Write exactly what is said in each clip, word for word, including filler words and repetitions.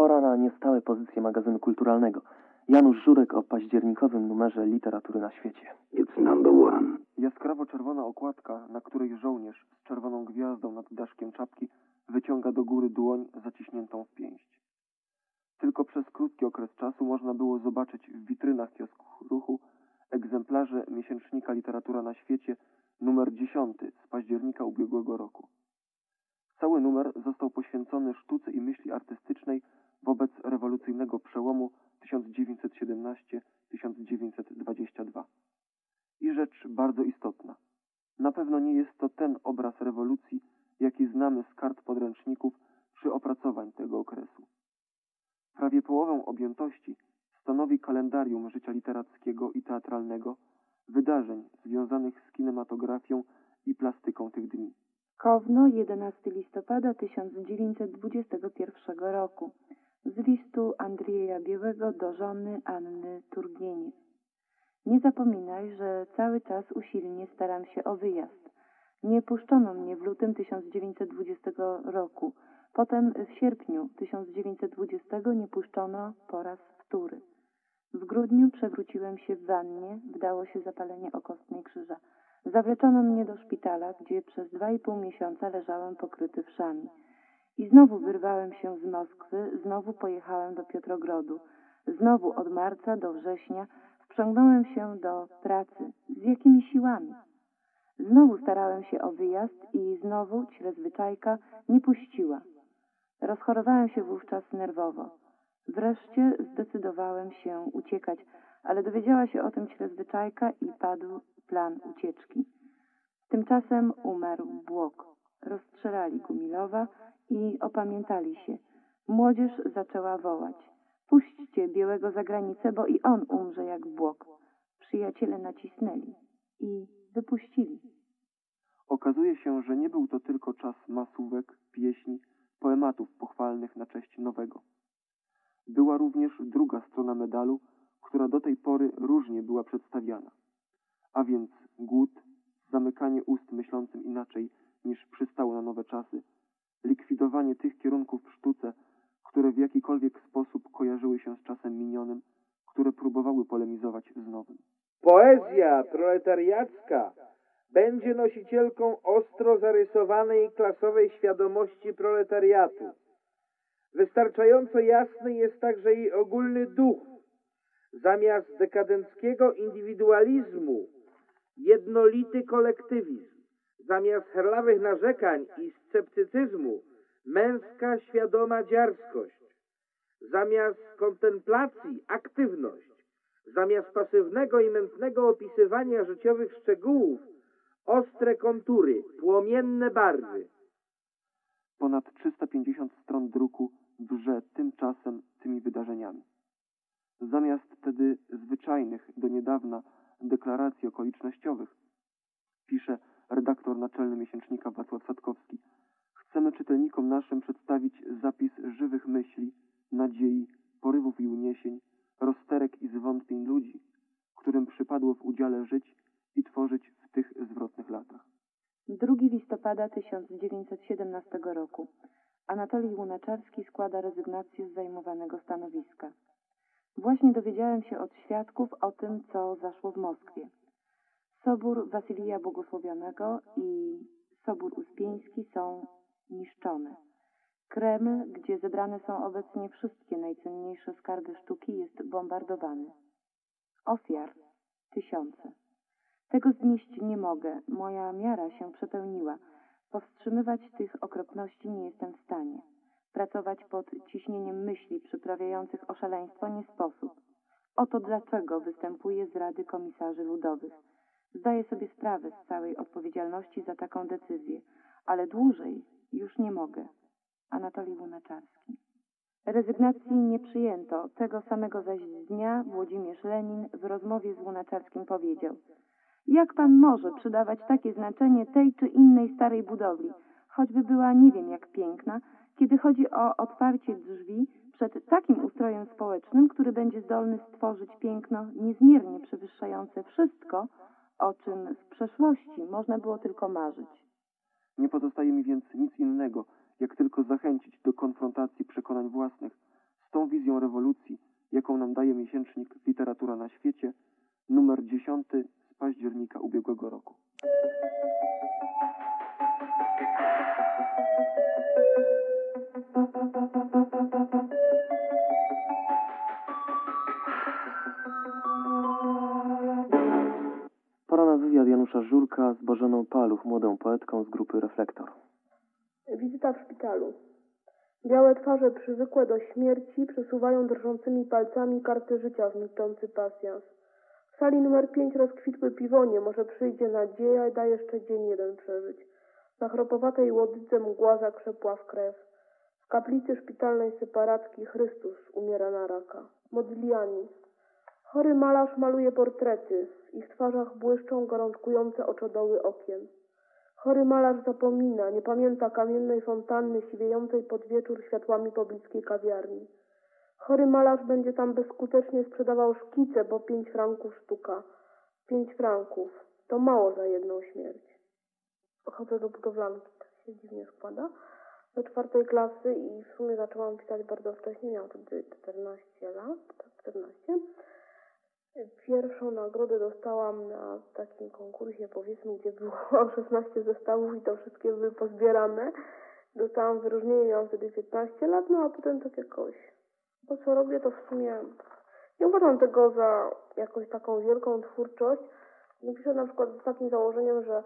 Pora na niestałe pozycje magazynu kulturalnego. Janusz Żurek o październikowym numerze Literatury na świecie. It's number one. Jaskrawo-czerwona okładka, na której żołnierz z czerwoną gwiazdą nad daszkiem czapki wyciąga do góry dłoń zaciśniętą w pięść. Tylko przez krótki okres czasu można było zobaczyć w witrynach kiosków ruchu egzemplarze miesięcznika Literatura na świecie numer dziesiąty z października ubiegłego roku. Cały numer został poświęcony sztuce i myśli artystycznej wobec rewolucyjnego przełomu tysiąc dziewięćset siedemnaście do tysiąc dziewięćset dwudziestego drugiego. I rzecz bardzo istotna. Na pewno nie jest to ten obraz rewolucji, jaki znamy z kart podręczników czy opracowań tego okresu. Prawie połowę objętości stanowi kalendarium życia literackiego i teatralnego, wydarzeń związanych z kinematografią i plastyką tych dni. Kowno, jedenastego listopada tysiąc dziewięćset dwudziestego pierwszego roku. Z listu Andrzeja Białego do żony Anny Turgieniec. Nie zapominaj, że cały czas usilnie staram się o wyjazd. Nie puszczono mnie w lutym tysiąc dziewięćset dwudziestego roku. Potem w sierpniu tysiąc dziewięćset dwudziestego nie puszczono po raz wtóry. W grudniu przewróciłem się w wannie, wdało się zapalenie okostnej krzyża. Zawleczono mnie do szpitala, gdzie przez dwa i pół miesiąca leżałem pokryty wszami. I znowu wyrwałem się z Moskwy, znowu pojechałem do Piotrogrodu. Znowu od marca do września wprzągnąłem się do pracy. Z jakimi siłami? Znowu starałem się o wyjazd i znowu ćrezwyczajka nie puściła. Rozchorowałem się wówczas nerwowo. Wreszcie zdecydowałem się uciekać, ale dowiedziała się o tym ćrezwyczajka i padł plan ucieczki. Tymczasem umarł Błok. Rozstrzelali Gumilowa i opamiętali się. Młodzież zaczęła wołać: puśćcie Białego za granicę, bo i on umrze jak Błok. Przyjaciele nacisnęli i wypuścili. Okazuje się, że nie był to tylko czas masówek, pieśni, poematów pochwalnych na cześć nowego. Była również druga strona medalu, która do tej pory różnie była przedstawiana. A więc głód, zamykanie ust myślącym inaczej niż przystało na nowe czasy, likwidowanie tych kierunków w sztuce, które w jakikolwiek sposób kojarzyły się z czasem minionym, które próbowały polemizować z nowym. Poezja proletariacka będzie nosicielką ostro zarysowanej klasowej świadomości proletariatu. Wystarczająco jasny jest także jej ogólny duch. Zamiast dekadenckiego indywidualizmu jednolity kolektywizm. Zamiast herlawych narzekań i sceptycyzmu męska, świadoma dziarskość. Zamiast kontemplacji aktywność. Zamiast pasywnego i mętnego opisywania życiowych szczegółów ostre kontury, płomienne barwy. Ponad trzysta pięćdziesiąt stron druku wrze tymczasem tymi wydarzeniami. Zamiast wtedy zwyczajnych do niedawna deklaracji okolicznościowych, pisze redaktor naczelny miesięcznika Wacław Sadkowski, chcemy czytelnikom naszym przedstawić zapis żywych myśli, nadziei, porywów i uniesień, rozterek i zwątpień ludzi, którym przypadło w udziale żyć i tworzyć w tych zwrotnych latach. drugiego listopada tysiąc dziewięćset siedemnastego roku. Anatolij Łunaczarski składa rezygnację z zajmowanego stanowiska. Właśnie dowiedziałem się od świadków o tym, co zaszło w Moskwie. Sobór Wasylija Błogosławionego i Sobór Uspieński są niszczone. Kreml, gdzie zebrane są obecnie wszystkie najcenniejsze skarby sztuki, jest bombardowany. Ofiar tysiące. Tego znieść nie mogę. Moja miara się przepełniła. Powstrzymywać tych okropności nie jestem w stanie. Pracować pod ciśnieniem myśli przyprawiających o szaleństwo nie sposób. Oto dlaczego występuję z Rady Komisarzy Ludowych. Zdaję sobie sprawę z całej odpowiedzialności za taką decyzję, ale dłużej już nie mogę. Anatolij Łunaczarski. Rezygnacji nie przyjęto. Tego samego zaś dnia Włodzimierz Lenin w rozmowie z Łunaczarskim powiedział: jak pan może przydawać takie znaczenie tej czy innej starej budowli, choćby była nie wiem jak piękna, kiedy chodzi o otwarcie drzwi przed takim ustrojem społecznym, który będzie zdolny stworzyć piękno niezmiernie przewyższające wszystko, o czym w przeszłości można było tylko marzyć. Nie pozostaje mi więc nic innego, jak tylko zachęcić do konfrontacji przekonań własnych tą wizją rewolucji, jaką nam daje miesięcznik Literatura na świecie, numer dziesiąty z października ubiegłego roku. Pora na wywiad Janusza Żurka z Bożeną Paluch, młodą poetką z grupy Reflektor. Wizyta w szpitalu. Białe twarze przywykłe do śmierci przesuwają drżącymi palcami karty życia w milczący pasjans. W sali numer pięć rozkwitły piwonie, może przyjdzie nadzieja i da jeszcze dzień jeden przeżyć. Na chropowatej łodydze mgła zakrzepła w krew. W kaplicy szpitalnej separatki Chrystus umiera na raka. Modigliani. Chory malarz maluje portrety. W ich twarzach błyszczą gorączkujące oczodoły okien. Chory malarz zapomina, nie pamięta kamiennej fontanny siwiejącej pod wieczór światłami pobliskiej kawiarni. Chory malarz będzie tam bezskutecznie sprzedawał szkice, bo pięć franków sztuka. Pięć franków. To mało za jedną śmierć. Chodzę do budowlanki, tak się dziwnie składa. Do czwartej klasy i w sumie zaczęłam pisać bardzo wcześnie, miałam wtedy czternaście lat, czternaście. Pierwszą nagrodę dostałam na takim konkursie, powiedzmy, gdzie było szesnaście zestawów i to wszystkie były pozbierane. Dostałam wyróżnienie, miałam wtedy piętnaście lat, no a potem tak jakoś, to co robię, to w sumie nie uważam tego za jakąś taką wielką twórczość. Piszę na przykład z takim założeniem, że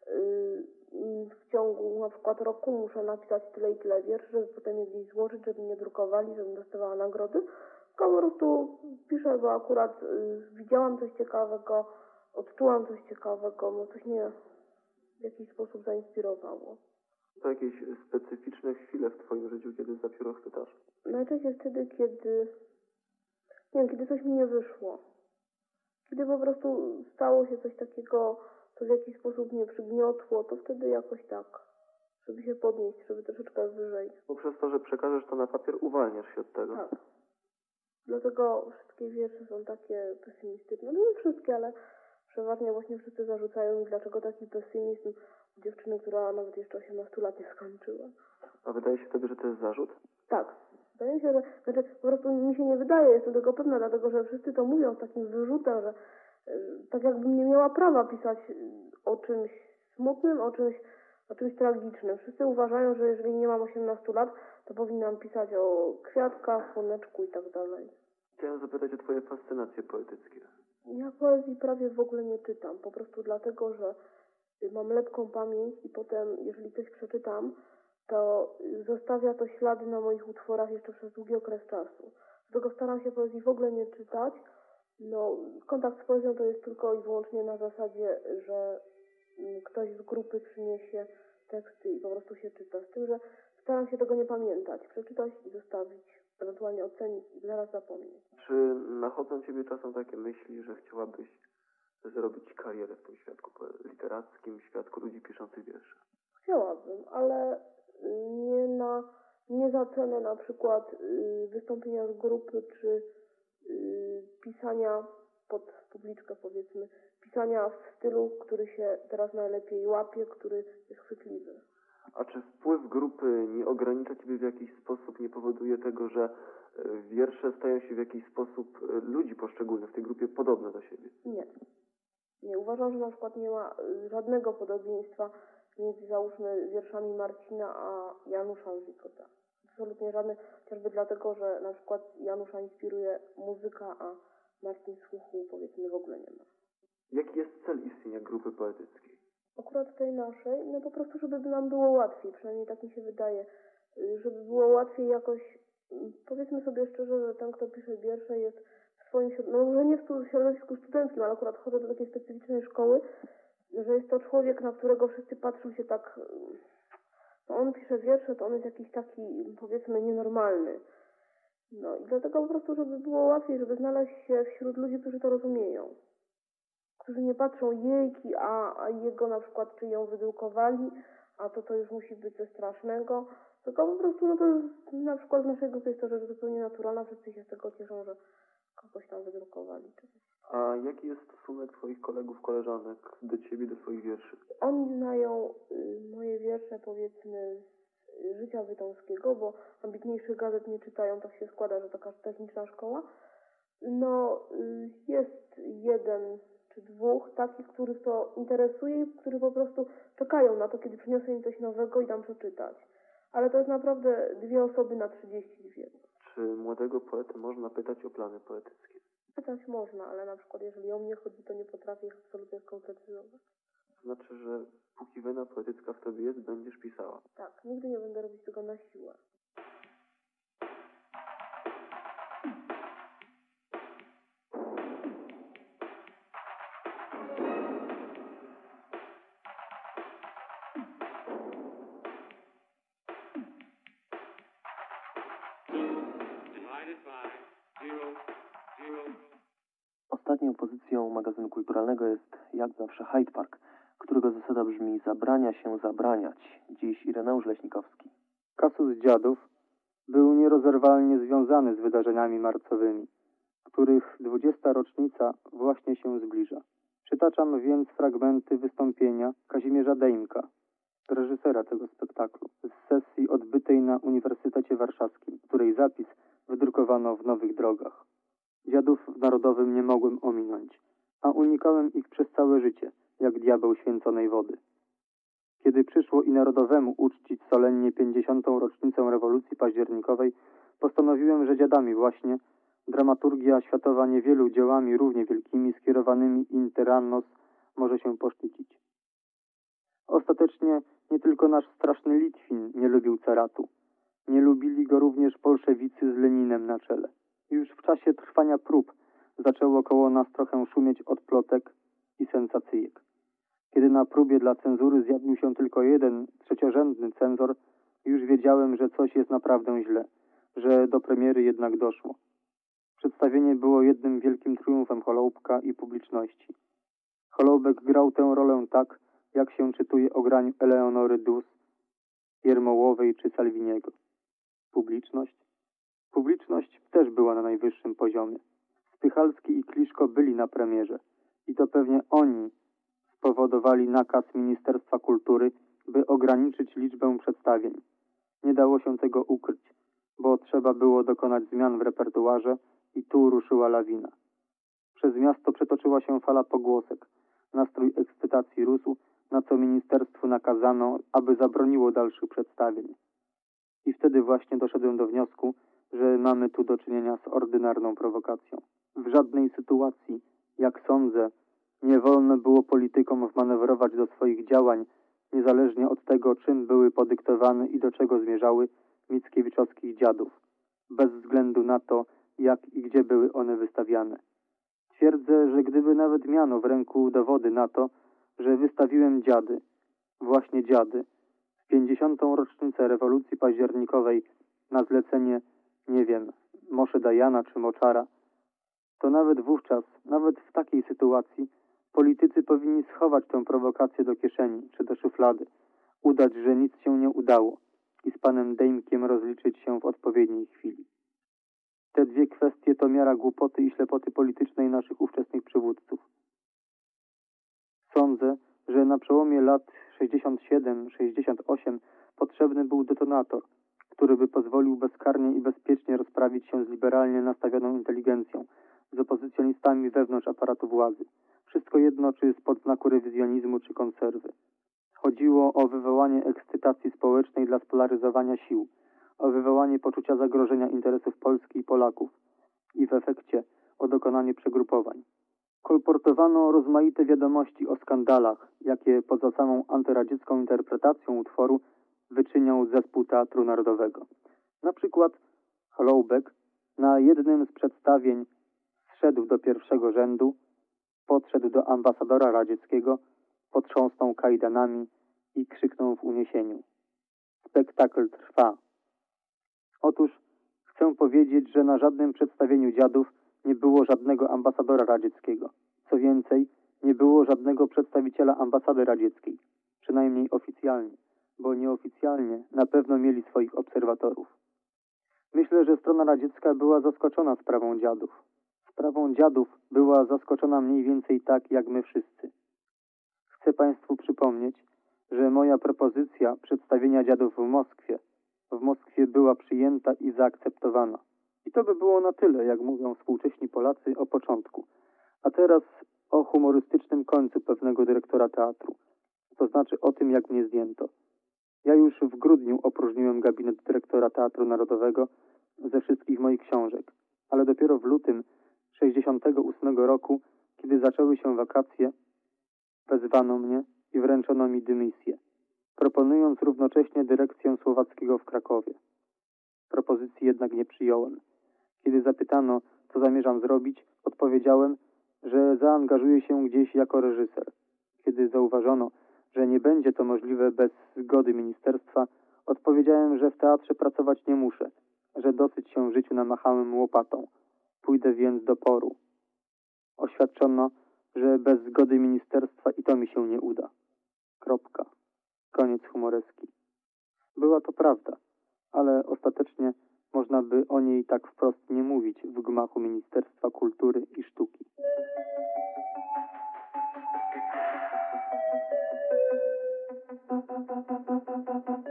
yy, w ciągu na przykład roku muszę napisać tyle i tyle wierszy, żeby potem je gdzieś złożyć, żeby mnie drukowali, żebym dostawała nagrody. Tylko po prostu piszę, bo akurat y, widziałam coś ciekawego, odczułam coś ciekawego, no coś mnie w jakiś sposób zainspirowało. To jakieś specyficzne chwile w twoim życiu, kiedy za pióro chwytasz? Najczęściej wtedy, kiedy, nie wiem, kiedy coś mi nie wyszło. Kiedy po prostu stało się coś takiego, co w jakiś sposób mnie przygniotło, to wtedy jakoś tak, żeby się podnieść, żeby troszeczkę wyżej. Bo przez to, że przekażesz to na papier, uwalniasz się od tego. Tak. Dlatego wszystkie wiersze są takie pesymistyczne. No nie wszystkie, ale przeważnie właśnie wszyscy zarzucają mi, dlaczego taki pesymizm dziewczyny, która nawet jeszcze osiemnaście lat nie skończyła. A wydaje się tobie, że to jest zarzut? Tak. Wydaje mi się, że znaczy, po prostu mi się nie wydaje, jestem tego pewna, dlatego że wszyscy to mówią z takim wyrzutem, że y, tak jakbym nie miała prawa pisać o czymś smutnym, o czymś, o czymś tragicznym. Wszyscy uważają, że jeżeli nie mam osiemnastu lat, to powinnam pisać o kwiatkach, słoneczku i tak dalej. Chciałem zapytać o twoje fascynacje poetyckie. Ja poezji prawie w ogóle nie czytam, po prostu dlatego, że mam lepką pamięć i potem, jeżeli coś przeczytam, to zostawia to ślady na moich utworach jeszcze przez długi okres czasu. Dlatego staram się poezji w ogóle nie czytać. No, kontakt z poezją to jest tylko i wyłącznie na zasadzie, że ktoś z grupy przyniesie teksty i po prostu się czyta. Z tym, że staram się tego nie pamiętać, przeczytać i zostawić, ewentualnie ocenić i zaraz zapomnieć. Czy nachodzą ciebie czasem takie myśli, że chciałabyś zrobić karierę w tym świadku literackim, w świadku ludzi piszących wiersze? Chciałabym, ale nie na, nie za cenę na przykład y, wystąpienia z grupy, czy y, pisania pod publiczkę, powiedzmy, pisania w stylu, który się teraz najlepiej łapie, który jest chwytliwy. A czy wpływ grupy nie ogranicza ciebie w jakiś sposób, nie powoduje tego, że wiersze stają się w jakiś sposób ludzi poszczególnych w tej grupie podobne do siebie? Nie. Nie. Uważam, że na przykład nie ma żadnego podobieństwa między, załóżmy, wierszami Marcina a Janusza Zikota. Absolutnie żadne, chociażby dlatego, że na przykład Janusza inspiruje muzyka, a Marcin słuchu, powiedzmy, w ogóle nie ma. Jaki jest cel istnienia grupy poetyckiej? Akurat tej naszej, no po prostu, żeby nam było łatwiej, przynajmniej tak mi się wydaje, żeby było łatwiej jakoś, powiedzmy sobie szczerze, że ten, kto pisze wiersze, jest w swoim środowisku, no może nie w środowisku studenckim, ale akurat chodzę do takiej specyficznej szkoły, że jest to człowiek, na którego wszyscy patrzą się tak, no on pisze wiersze, to on jest jakiś taki, powiedzmy, nienormalny. No i dlatego po prostu, żeby było łatwiej, żeby znaleźć się wśród ludzi, którzy to rozumieją. Którzy nie patrzą jejki, a, a jego na przykład, czy ją wydrukowali, a to to już musi być coś strasznego. Tylko po prostu, no to jest, na przykład w naszej grupie jest to rzecz zupełnie naturalna, wszyscy się z tego cieszą, że kogoś tam wydrukowali. Czy coś. A jaki jest stosunek twoich kolegów, koleżanek do ciebie, do twoich wierszy? Oni znają y, moje wiersze, powiedzmy, z y, życia Wytomskiego, bo ambitniejszych gazet nie czytają, tak się składa, że taka techniczna szkoła. No, y, jest jeden czy dwóch takich, których to interesuje i którzy po prostu czekają na to, kiedy przyniosę im coś nowego i dam przeczytać. Ale to jest naprawdę dwie osoby na trzydzieści dwie. Czy młodego poetę można pytać o plany poetyckie? Pytać można, ale na przykład jeżeli o mnie chodzi, to nie potrafię ich absolutnie skonkretyzować. Znaczy, że póki wena poetycka w tobie jest, będziesz pisała. Tak, nigdy nie będę robić tego na siłę. Ostatnią pozycją magazynu kulturalnego jest jak zawsze Hyde Park, którego zasada brzmi zabrania się zabraniać. Dziś Ireneusz Leśnikowski. Kasus Dziadów był nierozerwalnie związany z wydarzeniami marcowymi, których dwudziesta rocznica właśnie się zbliża. Przytaczam więc fragmenty wystąpienia Kazimierza Dejmka, reżysera tego spektaklu, z sesji odbytej na Uniwersytecie Warszawskim, której zapis wydrukowano w Nowych Drogach. Dziadów w Narodowym nie mogłem ominąć, a unikałem ich przez całe życie, jak diabeł święconej wody. Kiedy przyszło i Narodowemu uczcić solennie pięćdziesiątą rocznicę rewolucji październikowej, postanowiłem, że dziadami właśnie dramaturgia światowa niewielu dziełami równie wielkimi skierowanymi inter annos może się poszczycić. Ostatecznie nie tylko nasz straszny Litwin nie lubił caratu. Nie lubili go również bolszewicy z Leninem na czele. Już w czasie trwania prób zaczęło koło nas trochę szumieć od plotek i sensacyjek. Kiedy na próbie dla cenzury zjawił się tylko jeden trzeciorzędny cenzor, już wiedziałem, że coś jest naprawdę źle, że do premiery jednak doszło. Przedstawienie było jednym wielkim triumfem Holoubka i publiczności. Holoubek grał tę rolę tak, jak się czytuje o graniu Eleonory Dus, Jermołowej czy Salviniego. Publiczność? Publiczność też była na najwyższym poziomie. Spychalski i Kliszko byli na premierze i to pewnie oni spowodowali nakaz Ministerstwa Kultury, by ograniczyć liczbę przedstawień. Nie dało się tego ukryć, bo trzeba było dokonać zmian w repertuarze i tu ruszyła lawina. Przez miasto przetoczyła się fala pogłosek. Nastrój ekscytacji rósł, na co ministerstwu nakazano, aby zabroniło dalszych przedstawień. I wtedy właśnie doszedłem do wniosku, że mamy tu do czynienia z ordynarną prowokacją. W żadnej sytuacji, jak sądzę, nie wolno było politykom wmanewrować do swoich działań, niezależnie od tego, czym były podyktowane i do czego zmierzały mickiewiczowskich dziadów, bez względu na to, jak i gdzie były one wystawiane. Twierdzę, że gdyby nawet miano w ręku dowody na to, że wystawiłem dziady, właśnie dziady, w pięćdziesiątą rocznicę rewolucji październikowej na zlecenie, nie wiem, Moshe Dajana czy Moczara, to nawet wówczas, nawet w takiej sytuacji, politycy powinni schować tę prowokację do kieszeni czy do szuflady, udać, że nic się nie udało i z panem Dejmkiem rozliczyć się w odpowiedniej chwili. Te dwie kwestie to miara głupoty i ślepoty politycznej naszych ówczesnych przywódców. Sądzę, że na przełomie lat sześćdziesiąt siedem sześćdziesiąt osiem potrzebny był detonator, który by pozwolił bezkarnie i bezpiecznie rozprawić się z liberalnie nastawioną inteligencją, z opozycjonistami wewnątrz aparatu władzy. Wszystko jedno, czy spod znaku rewizjonizmu, czy konserwy. Chodziło o wywołanie ekscytacji społecznej dla spolaryzowania sił, o wywołanie poczucia zagrożenia interesów Polski i Polaków i w efekcie o dokonanie przegrupowań. Kolportowano rozmaite wiadomości o skandalach, jakie poza samą antyradziecką interpretacją utworu wyczyniał zespół Teatru Narodowego. Na przykład Holoubek na jednym z przedstawień zszedł do pierwszego rzędu, podszedł do ambasadora radzieckiego, potrząsnął kajdanami i krzyknął w uniesieniu: spektakl trwa. Otóż chcę powiedzieć, że na żadnym przedstawieniu dziadów nie było żadnego ambasadora radzieckiego. Co więcej, nie było żadnego przedstawiciela ambasady radzieckiej, przynajmniej oficjalnie, bo nieoficjalnie na pewno mieli swoich obserwatorów. Myślę, że strona radziecka była zaskoczona sprawą dziadów. Sprawą dziadów była zaskoczona mniej więcej tak, jak my wszyscy. Chcę Państwu przypomnieć, że moja propozycja przedstawienia dziadów w Moskwie w Moskwie była przyjęta i zaakceptowana. I to by było na tyle, jak mówią współcześni Polacy o początku. A teraz o humorystycznym końcu pewnego dyrektora teatru. To znaczy o tym, jak mnie zdjęto. Ja już w grudniu opróżniłem gabinet dyrektora Teatru Narodowego ze wszystkich moich książek, ale dopiero w lutym sześćdziesiątego ósmego roku, kiedy zaczęły się wakacje, wezwano mnie i wręczono mi dymisję, proponując równocześnie dyrekcję słowackiego w Krakowie. Propozycji jednak nie przyjąłem. Kiedy zapytano, co zamierzam zrobić, odpowiedziałem, że zaangażuję się gdzieś jako reżyser. Kiedy zauważono, że nie będzie to możliwe bez zgody ministerstwa, odpowiedziałem, że w teatrze pracować nie muszę, że dosyć się w życiu namachałem łopatą. Pójdę więc do poru. Oświadczono, że bez zgody ministerstwa i to mi się nie uda. Kropka. Koniec humoreski. Była to prawda, ale ostatecznie można by o niej tak wprost nie mówić w gmachu Ministerstwa Kultury i Sztuki. Pa, pa, pa, pa, pa, pa, pa.